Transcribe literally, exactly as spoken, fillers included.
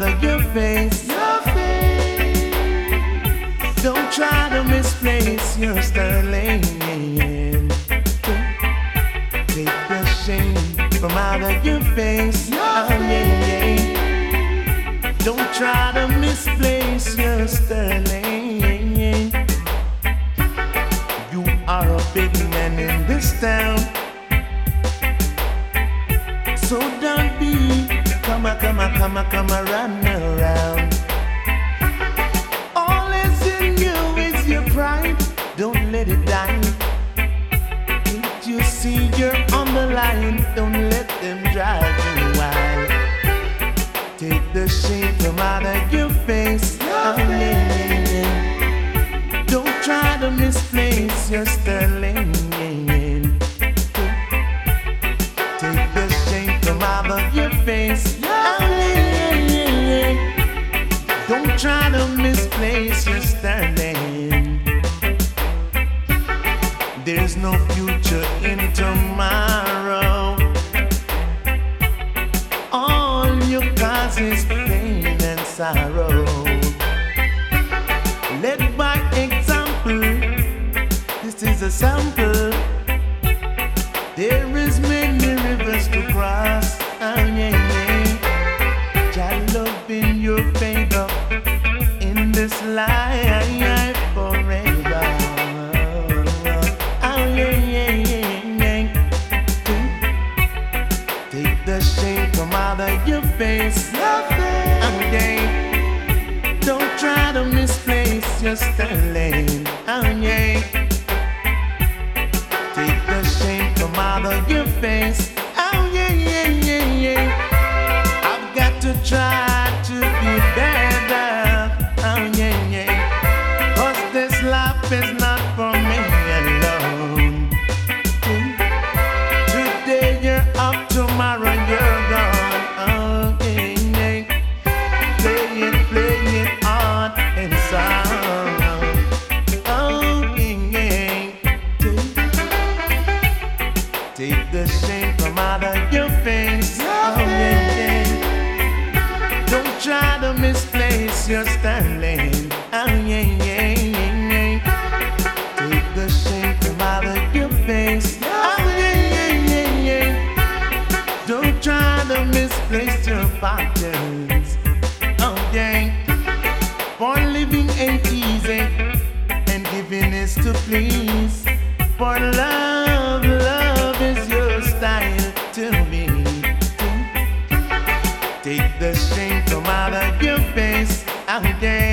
of your face. Your face. Don't try to misplace your sterling. Take the shame from out of your face. Your oh, yeah, yeah. Don't try to misplace your sterling. You are a big man in this town, so don't be come a, come a, come a, come a, run around. All is in you is your pride. Don't let it die. Can't you see you're on the line? Don't let them drive you wild. Take the shame from out of your face. Oh, yeah, yeah. Don't try to misplace your sterling. Take the shame from out of your face. Oh, yeah, yeah, yeah. Don't try to misplace your sterling. There's no future in tomorrow. All you cause is pain and sorrow. Led by example, this is a sample. There is many rivers to cross. Oh, yeah, yeah. Jah love in your favor in this life forever. Oh, yeah, yeah, yeah, yeah. Take the shame from out of your face. Oh, yeah. Don't try to misplace your sterling. Oh, yeah. Take the shame from out of your face. Oh, yeah, yeah, yeah, yeah. I've got to try to be better. Oh, yeah, yeah. Cause this life is not for me alone. Today you're up, tomorrow you're gone. Oh, yeah, yeah. Play it, play it hard and sound. Oh, yeah, yeah. Take the shame from out of your face. Oh, yeah, yeah. Don't try to misplace your sterling. Oh, yeah, yeah, yeah. Take the shame from out of your face. Oh, yeah, yeah, yeah, yeah. Don't try to misplace your patterns. Oh, yeah. For living ain't easy, and giving is to please. For love, love is your style to me. Take the shame from out of your face. Oh, yeah.